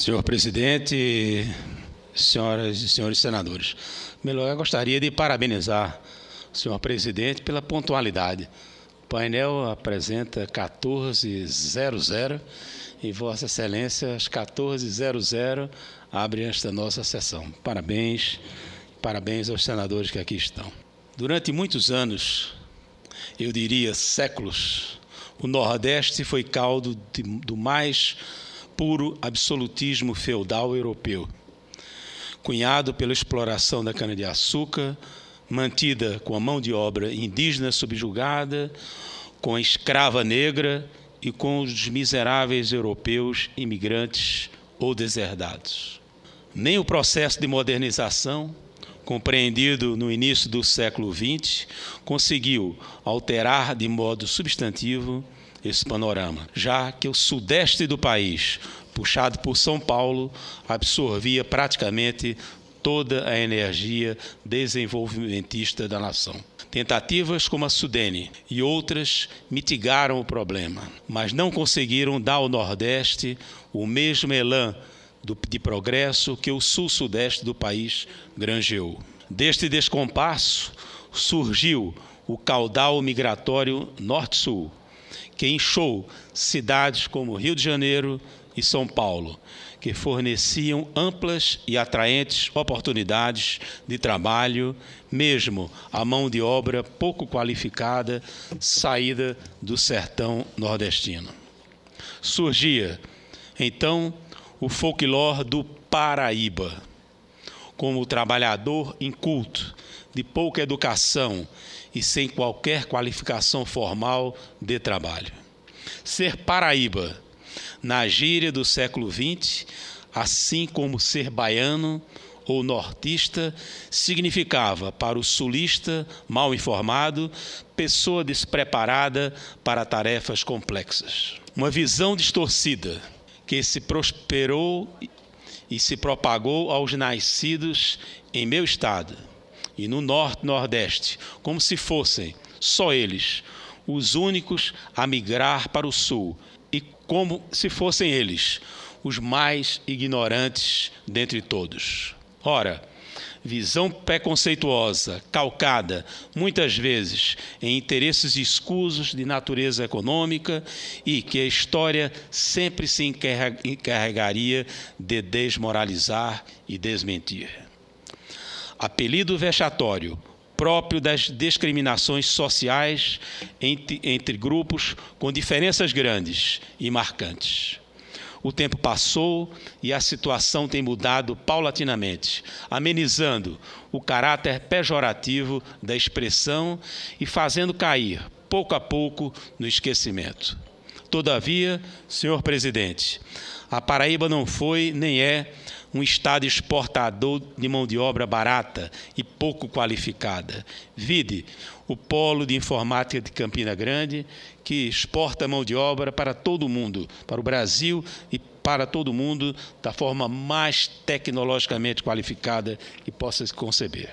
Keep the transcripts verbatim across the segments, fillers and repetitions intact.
Senhor presidente, senhoras e senhores senadores, em primeiro lugar, gostaria de parabenizar o senhor presidente pela pontualidade. O painel apresenta quatorze e zero zero e Vossa Excelência, às quatorze e zero zero, abre esta nossa sessão. Parabéns, parabéns aos senadores que aqui estão. Durante muitos anos, eu diria séculos, o Nordeste foi caldo de, do mais puro absolutismo feudal europeu, cunhado pela exploração da cana-de-açúcar, mantida com a mão de obra indígena subjugada, com a escrava negra e com os miseráveis europeus imigrantes ou deserdados. Nem o processo de modernização, compreendido no início do século vinte, conseguiu alterar de modo substantivo esse panorama, já que o sudeste do país, puxado por São Paulo, absorvia praticamente toda a energia desenvolvimentista da nação. Tentativas como a Sudene e outras mitigaram o problema, mas não conseguiram dar ao Nordeste o mesmo elan de progresso que o sul-sudeste do país granjeou. Deste descompasso surgiu o caudal migratório norte-sul, que inchou cidades como Rio de Janeiro e São Paulo, que forneciam amplas e atraentes oportunidades de trabalho, mesmo a mão de obra pouco qualificada saída do sertão nordestino. Surgia, então, o folclore do Paraíba, como o trabalhador inculto, de pouca educação e sem qualquer qualificação formal de trabalho. Ser Paraíba, na gíria do século vinte, assim como ser baiano ou nortista, significava para o sulista mal informado, pessoa despreparada para tarefas complexas. Uma visão distorcida que se prosperou e se propagou aos nascidos em meu estado e no norte-nordeste, como se fossem, só eles, os únicos a migrar para o sul, e como se fossem eles, os mais ignorantes dentre todos. Ora, visão preconceituosa, calcada, muitas vezes, em interesses escusos de natureza econômica e que a história sempre se encarregaria de desmoralizar e desmentir. Apelido vexatório, próprio das discriminações sociais entre, entre grupos com diferenças grandes e marcantes. O tempo passou e a situação tem mudado paulatinamente, amenizando o caráter pejorativo da expressão e fazendo cair, pouco a pouco, no esquecimento. Todavia, senhor presidente, a Paraíba não foi nem é um estado exportador de mão de obra barata e pouco qualificada. Vide o polo de informática de Campina Grande, que exporta mão de obra para todo o mundo, para o Brasil e para todo o mundo, da forma mais tecnologicamente qualificada que possa se conceber.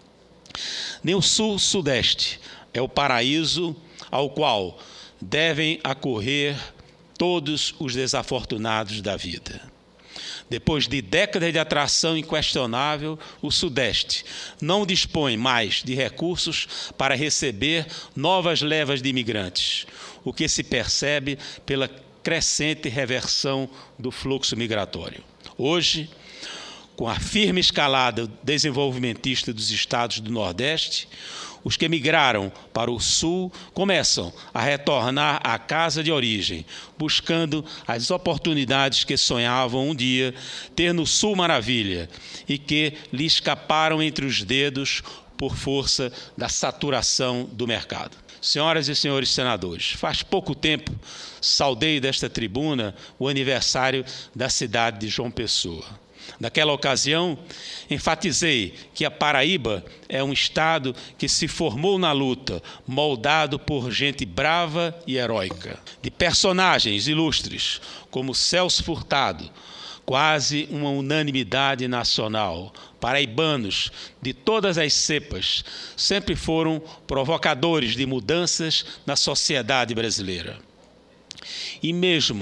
Nem o sul-sudeste é o paraíso ao qual devem acorrer todos os desafortunados da vida. Depois de décadas de atração inquestionável, o Sudeste não dispõe mais de recursos para receber novas levas de imigrantes, o que se percebe pela crescente reversão do fluxo migratório. Hoje, com a firme escalada desenvolvimentista dos estados do Nordeste, os que migraram para o Sul começam a retornar à casa de origem, buscando as oportunidades que sonhavam um dia ter no Sul Maravilha e que lhe escaparam entre os dedos por força da saturação do mercado. Senhoras e senhores senadores, faz pouco tempo saudei desta tribuna o aniversário da cidade de João Pessoa. Naquela ocasião, enfatizei que a Paraíba é um estado que se formou na luta, moldado por gente brava e heróica, de personagens ilustres como Celso Furtado, quase uma unanimidade nacional. Paraibanos de todas as cepas sempre foram provocadores de mudanças na sociedade brasileira. E mesmo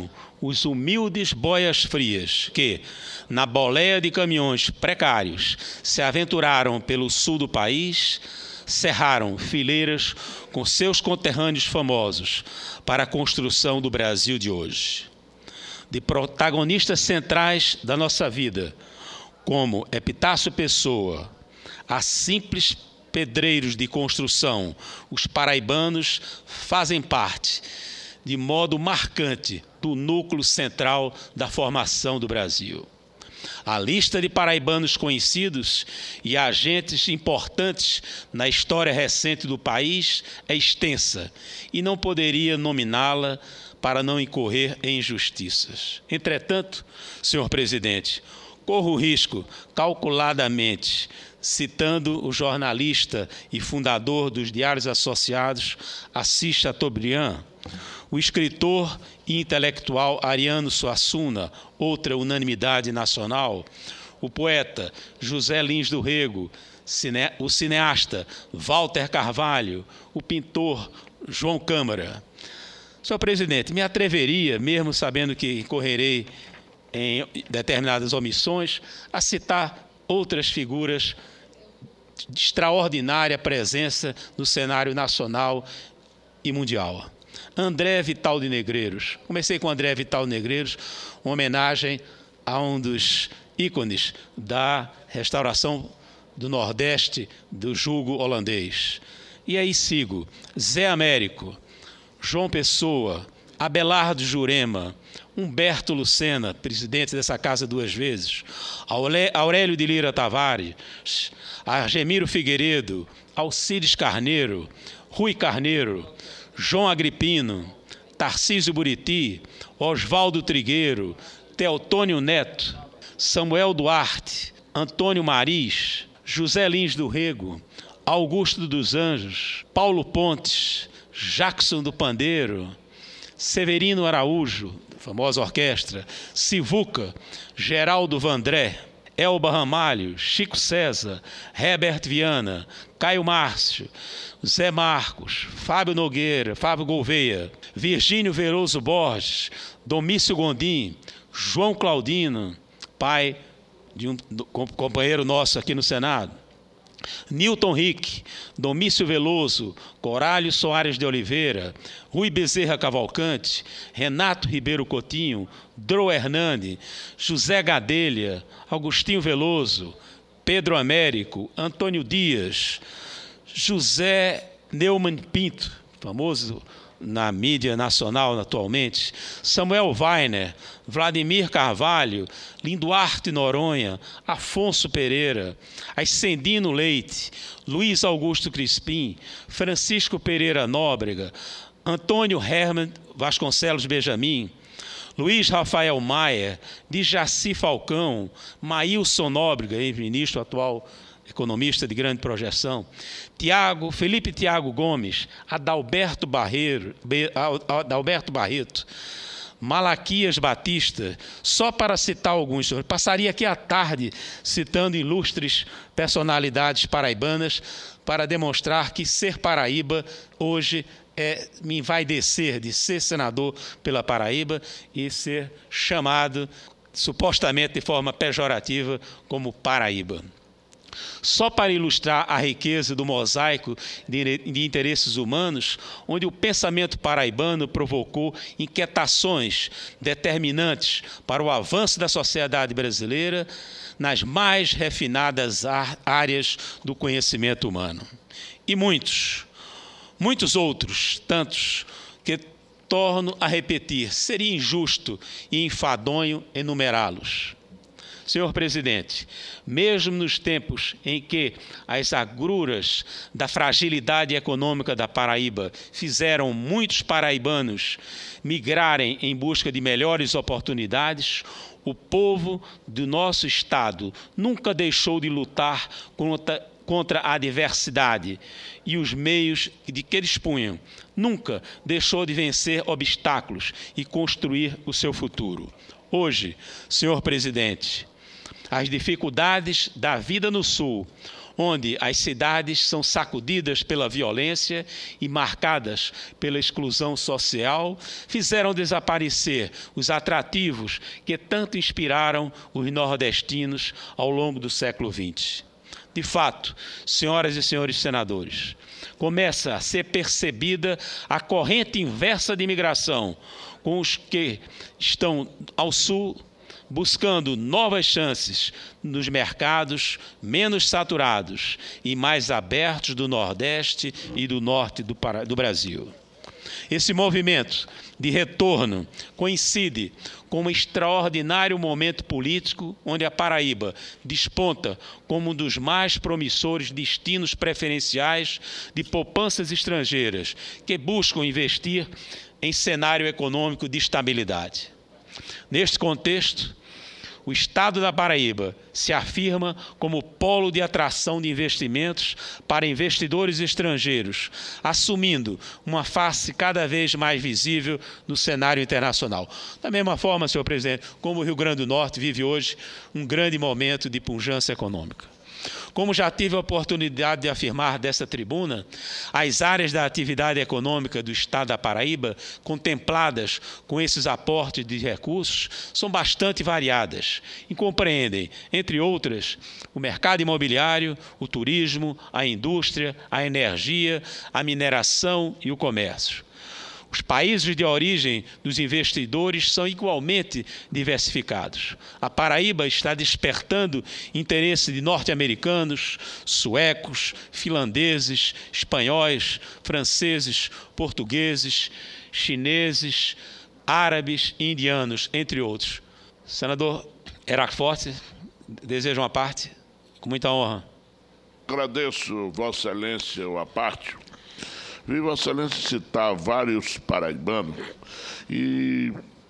os humildes boias frias que, na boleia de caminhões precários, se aventuraram pelo sul do país, cerraram fileiras com seus conterrâneos famosos para a construção do Brasil de hoje. De protagonistas centrais da nossa vida, como Epitácio Pessoa, a simples pedreiros de construção, os paraibanos fazem parte, de modo marcante, do núcleo central da formação do Brasil. A lista de paraibanos conhecidos e agentes importantes na história recente do país é extensa e não poderia nominá-la para não incorrer em injustiças. Entretanto, senhor presidente, corro o risco, calculadamente, citando o jornalista e fundador dos Diários Associados, Assis Chateaubriand, o escritor e intelectual Ariano Suassuna, outra unanimidade nacional, o poeta José Lins do Rego, cine, o cineasta Walter Carvalho, o pintor João Câmara. Senhor presidente, me atreveria, mesmo sabendo que incorrerei em determinadas omissões, a citar outras figuras de extraordinária presença no cenário nacional e mundial. André Vital de Negreiros. Comecei com André Vital de Negreiros, uma homenagem a um dos ícones da restauração do Nordeste do jugo holandês. E aí sigo Zé Américo, João Pessoa, Abelardo Jurema, Humberto Lucena, presidente dessa casa duas vezes, Aurélio de Lira Tavares, Argemiro Figueiredo, Alcides Carneiro, Rui Carneiro, João Agripino, Tarcísio Buriti, Oswaldo Trigueiro, Teotônio Neto, Samuel Duarte, Antônio Maris, José Lins do Rego, Augusto dos Anjos, Paulo Pontes, Jackson do Pandeiro, Severino Araújo, famosa orquestra, Sivuca, Geraldo Vandré, Elba Ramalho, Chico César, Herbert Viana, Caio Márcio, Zé Marcos, Fábio Nogueira, Fábio Gouveia, Virgínio Veloso Borges, Domício Gondim, João Claudino, pai de um companheiro nosso aqui no Senado, Newton Rick, Domício Veloso, Corálio Soares de Oliveira, Rui Bezerra Cavalcante, Renato Ribeiro Coutinho, Drô Hernani, José Gadelha, Agostinho Veloso, Pedro Américo, Antônio Dias, José Neumann Pinto, famoso na mídia nacional atualmente, Samuel Weiner, Vladimir Carvalho, Linduarte Noronha, Afonso Pereira, Ascendino Leite, Luiz Augusto Crispim, Francisco Pereira Nóbrega, Antônio Herman Vasconcelos Benjamin, Luiz Rafael Maia, Dijaci Falcão, Maílson Nóbrega, ex-ministro atual economista de grande projeção, Tiago, Felipe Tiago Gomes, Adalberto, Barreiro, Adalberto Barreto, Malaquias Batista, só para citar alguns, senhor. Passaria aqui a tarde citando ilustres personalidades paraibanas para demonstrar que ser paraíba hoje é me envaidecer de ser senador pela Paraíba e ser chamado, supostamente de forma pejorativa, como Paraíba. Só para ilustrar a riqueza do mosaico de, de interesses humanos, onde o pensamento paraibano provocou inquietações determinantes para o avanço da sociedade brasileira nas mais refinadas áreas do conhecimento humano. E muitos, muitos outros, tantos, que torno a repetir, seria injusto e enfadonho enumerá-los. Senhor presidente, mesmo nos tempos em que as agruras da fragilidade econômica da Paraíba fizeram muitos paraibanos migrarem em busca de melhores oportunidades, o povo do nosso estado nunca deixou de lutar contra, contra a adversidade e os meios de que dispunham. Nunca deixou de vencer obstáculos e construir o seu futuro. Hoje, senhor presidente, as dificuldades da vida no Sul, onde as cidades são sacudidas pela violência e marcadas pela exclusão social, fizeram desaparecer os atrativos que tanto inspiraram os nordestinos ao longo do século vinte. De fato, senhoras e senhores senadores, começa a ser percebida a corrente inversa de imigração, com os que estão ao sul buscando novas chances nos mercados menos saturados e mais abertos do Nordeste e do Norte do, do Brasil. Esse movimento de retorno coincide com um extraordinário momento político onde a Paraíba desponta como um dos mais promissores destinos preferenciais de poupanças estrangeiras que buscam investir em cenário econômico de estabilidade. Neste contexto, o Estado da Paraíba se afirma como polo de atração de investimentos para investidores estrangeiros, assumindo uma face cada vez mais visível no cenário internacional. Da mesma forma, senhor presidente, como o Rio Grande do Norte vive hoje um grande momento de pujança econômica. Como já tive a oportunidade de afirmar dessa tribuna, as áreas da atividade econômica do Estado da Paraíba, contempladas com esses aportes de recursos, são bastante variadas e compreendem, entre outras, o mercado imobiliário, o turismo, a indústria, a energia, a mineração e o comércio. Os países de origem dos investidores são igualmente diversificados. A Paraíba está despertando interesse de norte-americanos, suecos, finlandeses, espanhóis, franceses, portugueses, chineses, árabes e indianos, entre outros. Senador Heráclito Forte, deseja uma parte? Com muita honra. Agradeço, Vossa Excelência, a parte. Vi Vossa Excelência citar vários paraibanos e,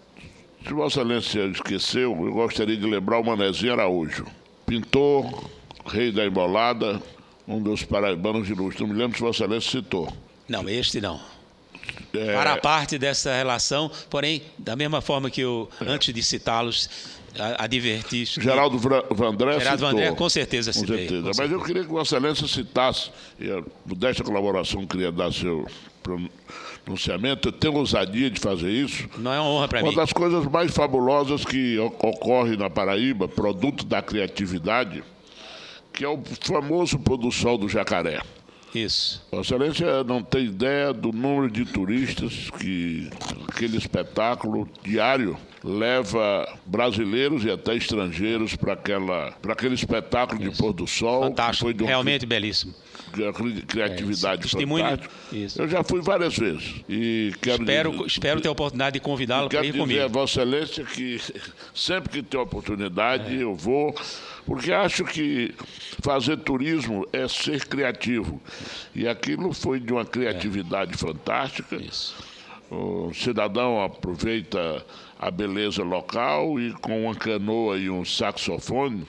se Vossa Excelência esqueceu, eu gostaria de lembrar o Manezinho Araújo, pintor, rei da embolada, um dos paraibanos de luxo. Não me lembro se Vossa Excelência citou. Não, este não. É... Para parte dessa relação, porém, da mesma forma que eu, é. antes de citá-los, adverti... Geraldo Vandré Geraldo citou. Vandré, com certeza com citei. Certeza. Com Mas certeza. eu queria que Vossa Excelência citasse, e a modesta colaboração queria dar seu pronunciamento, eu tenho ousadia de fazer isso. Não é uma honra para mim. Uma das coisas mais fabulosas que ocorre na Paraíba, produto da criatividade, que é o famoso pôr do sol do Jacaré. Isso. Vossa Excelência não tem ideia do número de turistas que aquele espetáculo diário leva brasileiros e até estrangeiros para aquela para aquele espetáculo Isso. de pôr do sol. Fantástico, foi de um, realmente belíssimo. Criatividade é, fantástica. Isso. Eu já fui várias vezes. E quero espero, dizer, espero ter a oportunidade de convidá-lo para ir dizer comigo. Quero dizer a Vossa Excelência que sempre que tem oportunidade é. eu vou, porque acho que fazer turismo é ser criativo. E aquilo foi de uma criatividade é. fantástica. Isso. O cidadão aproveita a beleza local e com uma canoa e um saxofone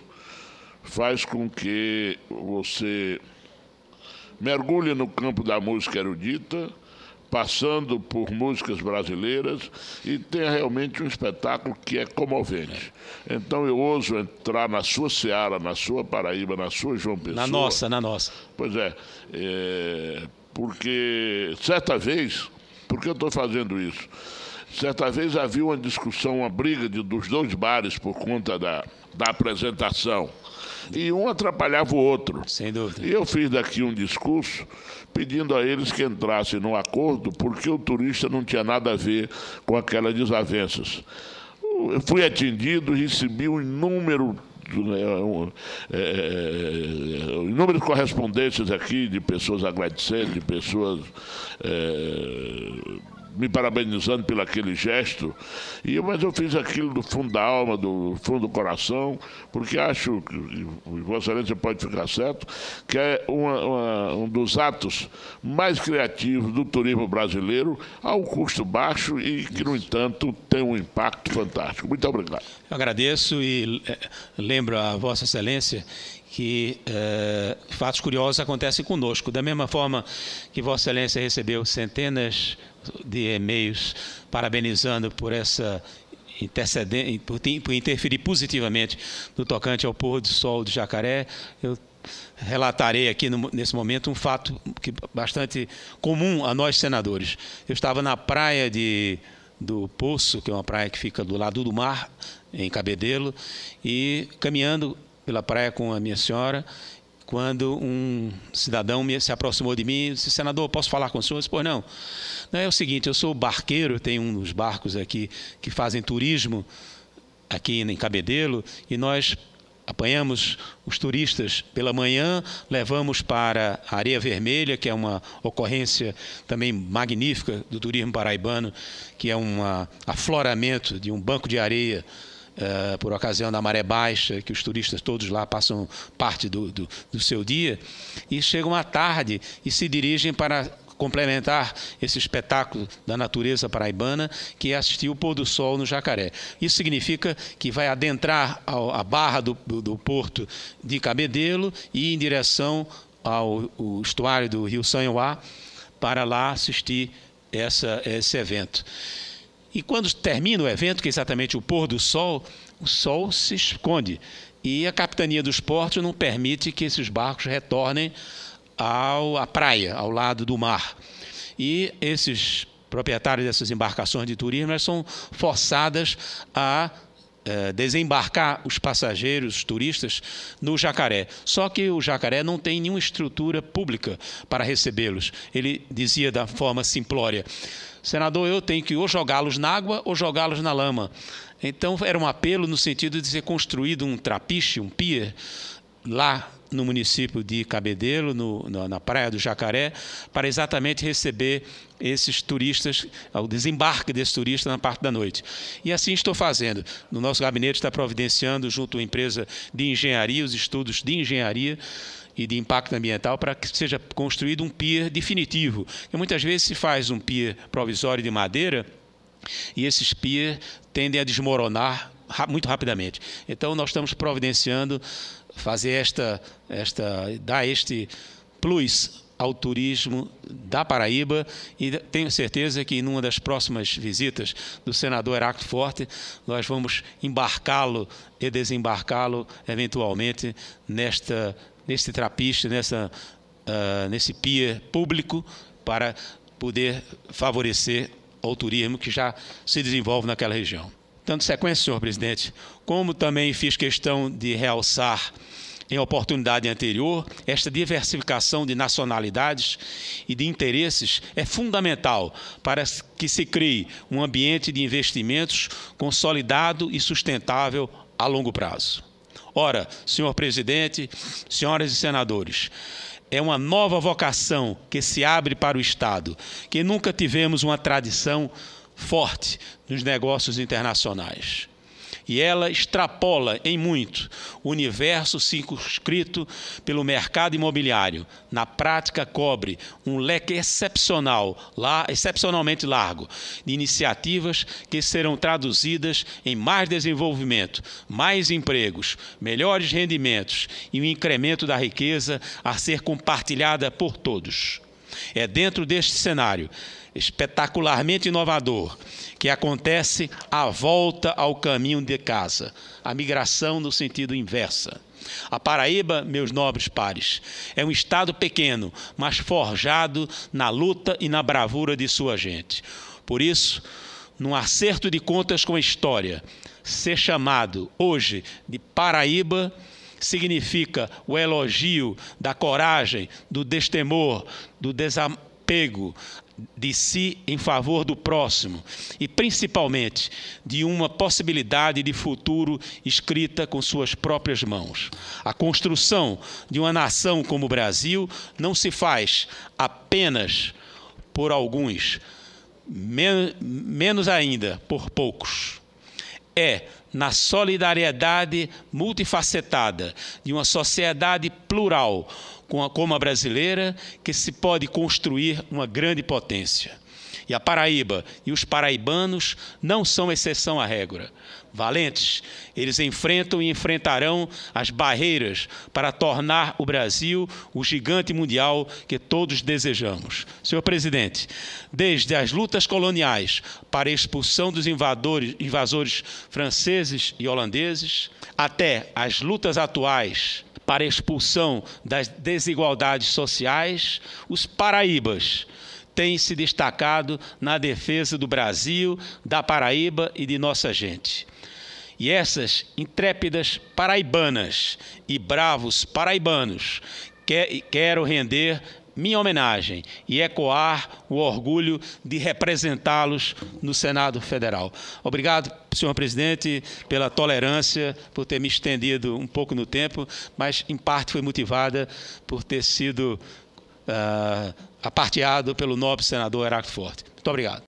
faz com que você mergulhe no campo da música erudita, passando por músicas brasileiras e tenha realmente um espetáculo que é comovente. Então eu ouso entrar na sua seara, na sua Paraíba, na sua João Pessoa. Na nossa, na nossa. Pois é, é porque certa vez, por que eu estou fazendo isso? Certa vez havia uma discussão, uma briga de, dos dois bares por conta da, da apresentação. E um atrapalhava o outro. Sem dúvida. E eu fiz daqui um discurso pedindo a eles que entrassem no acordo porque o turista não tinha nada a ver com aquelas desavenças. Eu fui atendido e recebi um inúmero... É, é, inúmeras correspondências aqui de pessoas agradecendo, de pessoas é, me parabenizando pelo aquele gesto, e, mas eu fiz aquilo do fundo da alma, do fundo do coração, porque acho, que Vossa Excelência pode ficar certo, que é uma, uma, um dos atos mais criativos do turismo brasileiro, a um custo baixo e que, no entanto, tem um impacto fantástico. Muito obrigado. Eu agradeço e lembro a Vossa Excelência que eh, fatos curiosos acontecem conosco. Da mesma forma que Vossa Excelência recebeu centenas de e-mails parabenizando por essa intercedência, por, por interferir positivamente no tocante ao pôr do sol do Jacaré, eu relatarei aqui no, nesse momento um fato que bastante comum a nós senadores. Eu estava na praia de, do Poço, que é uma praia que fica do lado do mar, em Cabedelo, e caminhando pela praia com a minha senhora, quando um cidadão me, se aproximou de mim e disse: senador, posso falar com o senhor? Eu disse: pois não. Não, é o seguinte, eu sou barqueiro, tenho um dos barcos aqui que fazem turismo aqui em Cabedelo, e nós apanhamos os turistas pela manhã, levamos para a Areia Vermelha, que é uma ocorrência também magnífica do turismo paraibano, que é um afloramento de um banco de areia Uh, por ocasião da maré baixa, que os turistas todos lá passam parte do, do, do seu dia, e chegam à tarde e se dirigem para complementar esse espetáculo da natureza paraibana, que é assistir o pôr do sol no Jacaré. Isso significa que vai adentrar ao, a barra do, do, do porto de Cabedelo e ir em direção ao, ao estuário do Rio Sanhoá para lá assistir essa, esse evento. E quando termina o evento, que é exatamente o pôr do sol, o sol se esconde. E a Capitania dos Portos não permite que esses barcos retornem ao, à praia, ao lado do mar. E esses proprietários dessas embarcações de turismo, elas são forçadas a eh, desembarcar os passageiros, os turistas, no Jacaré. Só que o Jacaré não tem nenhuma estrutura pública para recebê-los. Ele dizia da forma simplória: senador, eu tenho que ou jogá-los na água ou jogá-los na lama. Então, era um apelo no sentido de ser construído um trapiche, um pier, lá no município de Cabedelo, no, no, na Praia do Jacaré, para exatamente receber esses turistas, o desembarque desses turistas na parte da noite. E assim estou fazendo. No nosso gabinete está providenciando, junto à empresa de engenharia, os estudos de engenharia e de impacto ambiental, para que seja construído um pier definitivo. Porque muitas vezes se faz um pier provisório de madeira e esses piers tendem a desmoronar muito rapidamente. Então, nós estamos providenciando fazer esta, esta, dar este plus ao turismo da Paraíba, e tenho certeza que, numa das próximas visitas do senador Heráclito Forte, nós vamos embarcá-lo e desembarcá-lo, eventualmente, nesta nesse trapiche, nessa, uh, nesse pier público, para poder favorecer o turismo que já se desenvolve naquela região. Dando sequência, senhor presidente, como também fiz questão de realçar em oportunidade anterior, esta diversificação de nacionalidades e de interesses é fundamental para que se crie um ambiente de investimentos consolidado e sustentável a longo prazo. Ora, senhor presidente, senhoras e senadores, é uma nova vocação que se abre para o Estado, que nunca tivemos uma tradição forte nos negócios internacionais. E ela extrapola em muito o universo circunscrito pelo mercado imobiliário. Na prática, cobre um leque excepcional, lá, excepcionalmente largo, de iniciativas que serão traduzidas em mais desenvolvimento, mais empregos, melhores rendimentos e um incremento da riqueza a ser compartilhada por todos. É dentro deste cenário espetacularmente inovador que acontece a volta ao caminho de casa, a migração no sentido inversa. A Paraíba, meus nobres pares, é um estado pequeno, mas forjado na luta e na bravura de sua gente. Por isso, num acerto de contas com a história, ser chamado hoje de Paraíba significa o elogio da coragem, do destemor, do desapego de si em favor do próximo e, principalmente, de uma possibilidade de futuro escrita com suas próprias mãos. A construção de uma nação como o Brasil não se faz apenas por alguns, men- menos ainda por poucos. É na solidariedade multifacetada de uma sociedade plural como a brasileira que se pode construir uma grande potência. E a Paraíba e os paraibanos não são exceção à regra. Valentes, eles enfrentam e enfrentarão as barreiras para tornar o Brasil o gigante mundial que todos desejamos. Senhor presidente, desde as lutas coloniais para a expulsão dos invadores, invasores franceses e holandeses, até as lutas atuais para a expulsão das desigualdades sociais, os paraíbas têm se destacado na defesa do Brasil, da Paraíba e de nossa gente. E essas intrépidas paraibanas e bravos paraibanos quero render minha homenagem e ecoar o orgulho de representá-los no Senado Federal. Obrigado, senhor presidente, pela tolerância, por ter me estendido um pouco no tempo, mas em parte foi motivada por ter sido uh, aparteado pelo nobre senador Heráclito Forte. Muito obrigado.